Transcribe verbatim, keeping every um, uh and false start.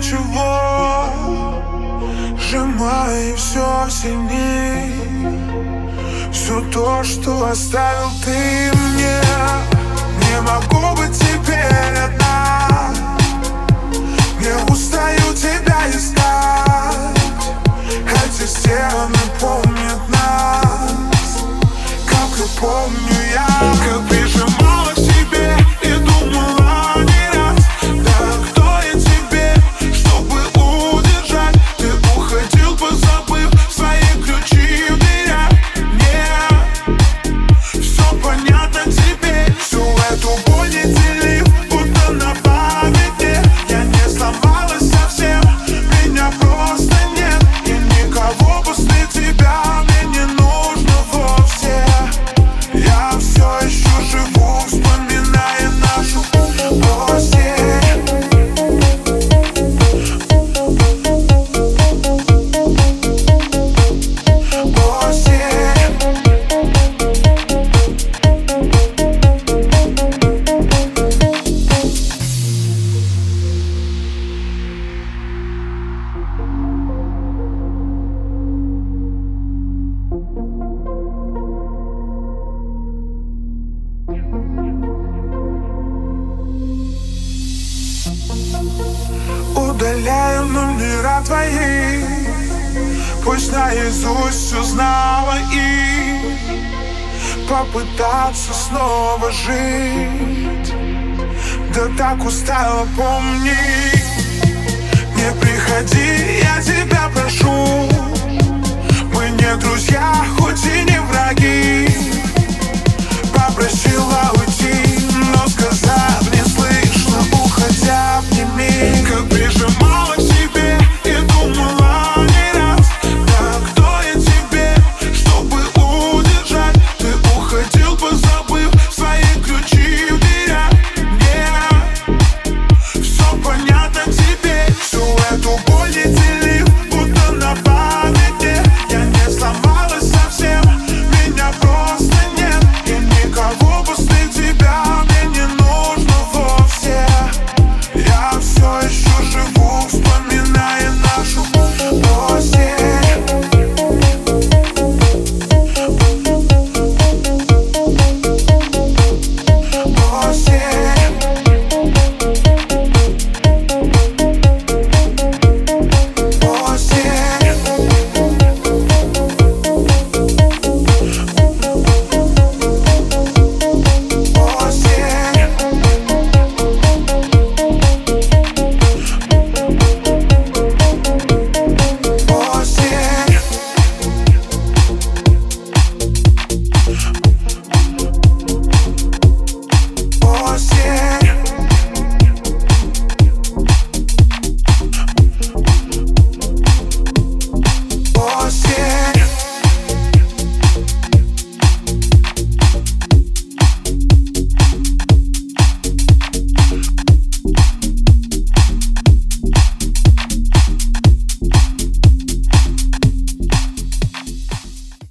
ничего, сжимай все сильней. Все то, что оставил ты мне. Не могу быть теперь одна. Не устаю тебя искать. Эти стены помнят нас, как и помню я. Как прижимала к себе и думала не раз: да кто я тебе, чтобы удержать? Ты уходил, позабыв свои ключи в дверях. Мне все понятно теперь. Всю эту боль не делив, будто на памяти. Я не сломалась совсем, меня просто нет. И никого после тебя мне не нужно вовсе. Я все еще живу, вспоминая нашу осень. Осень. Удаляю номера твои, пусть наизусть все знала, и попытаться снова жить. Да так устала, помни. Не приходи, я тебя прошу. Мы не друзья, хоть и не враги.